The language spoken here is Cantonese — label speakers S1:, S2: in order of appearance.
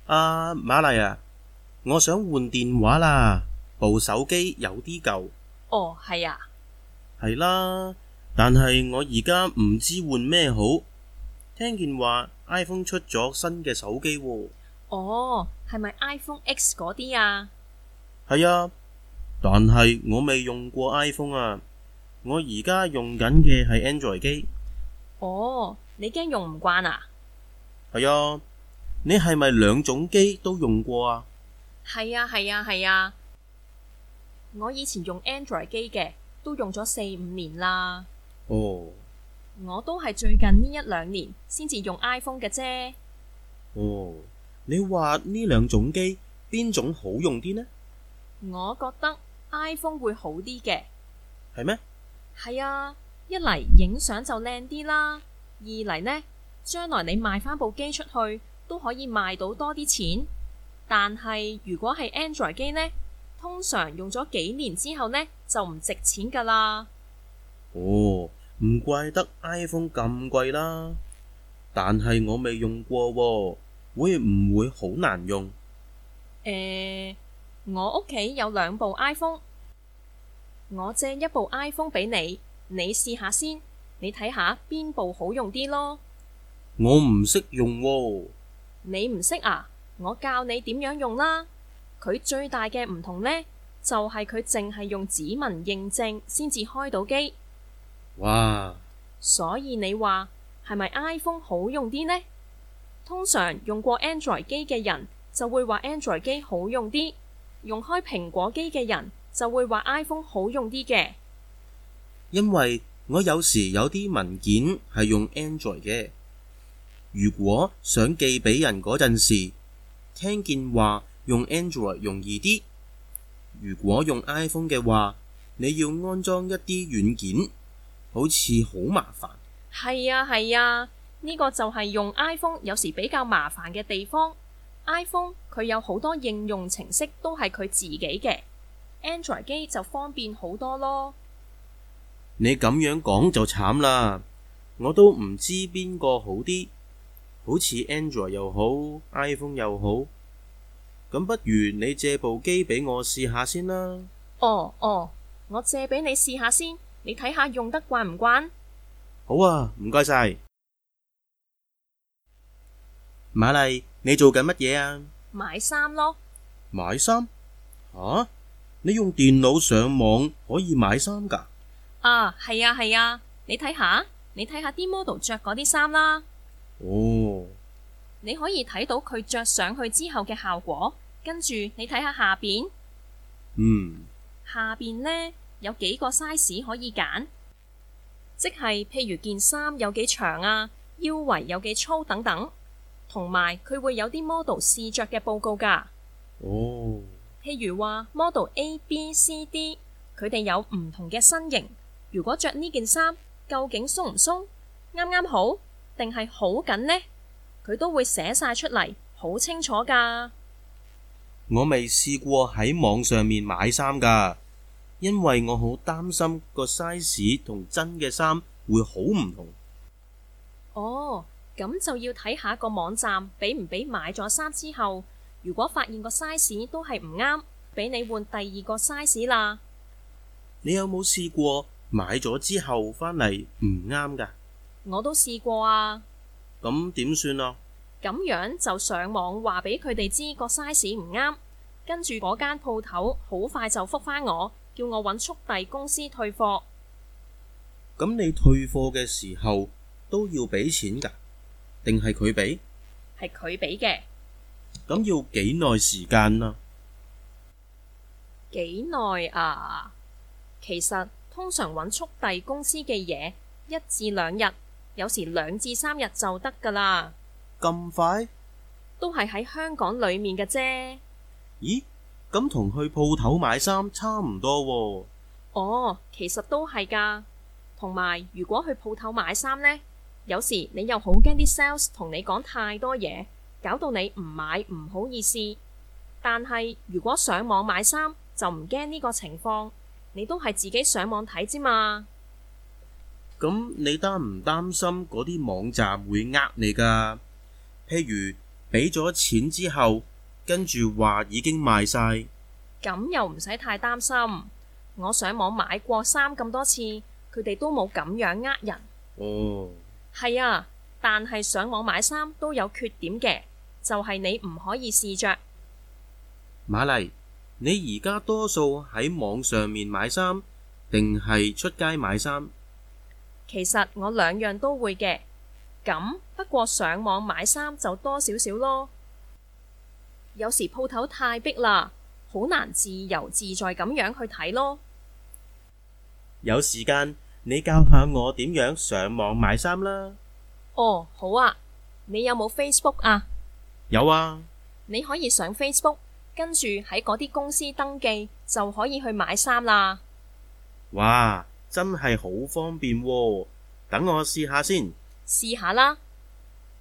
S1: 瑪麗啊，我想換電話啦，部手機有啲舊。
S2: 哦，係啊。
S1: 係啦，但係我而家唔知換咩好。聽見話 iPhone 出咗新嘅手機喎。
S2: 哦，係咪 iPhone X 嗰啲啊？
S1: 係啊，但係我未用過 iPhone 啊，我而家用緊嘅係 Android 機。
S2: 哦，你驚用唔慣啊？
S1: 係啊，你係咪兩種機都用過啊？
S2: 係啊，係啊，係啊。我以前用 Android 機嘅，都用咗4、5年啦。
S1: 哦。
S2: 我都係最近呢1、2年先至用 iPhone 嘅啫。
S1: 哦，你話呢兩種機邊種好用啲呢？
S2: 我覺得 iPhone 會好啲嘅。
S1: 係咩？
S2: 係啊，一嚟影相就靚啲啦，二嚟呢，將來你賣返部機出去都可以賣到多啲錢。但係如果係 Android 機呢，通常用咗幾年之後呢，就唔值錢㗎啦。
S1: 哦，唔怪得 iPhone 咁貴啦。但係我未用過喎，會唔會好難用？
S2: 我屋企有2部 iPhone，我借一部 iPhone 俾你，你試下先，你睇下邊部好用啲咯。
S1: 我唔識用喎。
S2: 你唔識啊？我教你點樣用啦。佢最大嘅唔同呢，就係佢淨係用指紋認證先至開到機。
S1: 哇！
S2: 所以你話係咪 iPhone 好用啲呢？通常用過 Android 機嘅人就會話 Android 機好用啲，用開蘋果機嘅人就會話 iPhone 好用啲嘅。
S1: 因為我有時有啲文件係用 Android 嘅，如果想寄俾人嗰陣時，聽見話用 Android 容易啲。如果用 iPhone 嘅話，你要安裝一啲軟件，好似好麻煩。
S2: 係啊，係啊，呢個就係用 iPhone 有時比較麻煩嘅地方。iPhone 佢有好多應用程式都係佢自己嘅，Android 機就方便好多咯。
S1: 你咁樣講就慘啦，我都唔知邊個好啲，好似 Android 又好，iPhone 又好。咁不如你借部機俾我試下先啦。
S2: 哦，我借俾你試下先，你睇下用得慣唔慣？
S1: 好啊，唔該晒。瑪麗，你做緊乜嘢啊？
S2: 買衫咯。
S1: 買衫？吓？你用電腦上網可以買衫㗎？
S2: 啊，係啊，係啊，你睇下啲 model 着嗰啲衫啦。
S1: 哦。
S2: 你可以睇到佢着上去之後嘅效果，跟住你睇下下邊。下邊呢，有幾個 size 可以揀，即係譬如件衫有幾長啊，腰圍有幾粗等等，同埋佢會有啲 model 試着嘅報告㗎。
S1: 哦。
S2: 譬如話 model A、B、C、D， 佢哋有唔同嘅身形，如果着呢件衫究竟鬆唔鬆，啱啱好定係好緊呢？佢都會寫晒出嚟，好清楚㗎。
S1: 我未試過喺網上面買衫㗎，因為我好擔心個 size 同真嘅衫會好唔同。
S2: 哦，咁就要睇下個網站俾唔俾買咗衫之後，如果發現個 size 都係唔啱，俾你換第二個 size 啦。
S1: 你有冇試過買咗之後返嚟唔啱㗎？
S2: 我都試過啊。
S1: 咁點算啊？
S2: 咁樣就上網話俾佢哋知個 size 唔啱，跟住嗰間鋪頭好快就覆返我，叫我搵速遞公司退貨。
S1: 咁你退貨嘅時候都要俾錢㗎？定係佢俾？
S2: 係佢俾嘅。
S1: 咁要幾耐時間啊？
S2: 幾耐啊？其實通常搵速遞公司嘅嘢1至2日，有時2至3日就得㗎啦。
S1: 咁快？
S2: 都係喺香港裏面嘅啫。
S1: 咦？咁同去鋪頭買衫差唔多喎。
S2: 哦，其實都係㗎。同埋如果去鋪頭買衫呢，有時你又好驚啲 sales 同你講太多嘢，搞到你唔買唔好意思。但係如果上網買衫就唔驚呢個情況，你都係自己上網睇啫嘛。
S1: 咁你擔唔擔心嗰啲網站會呃你㗎？譬如俾咗錢之後，跟住話已經賣晒。
S2: 咁又唔使太擔心。我上網買過衫咁多次，佢哋都冇咁樣呃人。
S1: 哦，
S2: 係啊，但係上網買衫都有缺點嘅，就係你唔可以試着。
S1: 瑪麗，你而家多數喺網上面買衫，定係出街買衫？
S2: 其實我兩樣都會嘅，咁不過上網買衫就多少少咯。有時鋪頭太逼啦，好難自由自在咁樣去睇咯。
S1: 有時間你教下我點樣上網買衫啦。
S2: 哦，好啊。你有冇 Facebook 啊？
S1: 有啊。
S2: 你可以上 Facebook，跟住喺嗰啲公司登記，就可以去買衫啦。
S1: 哇，真係好方便喎。等我試下先。
S2: 試下啦。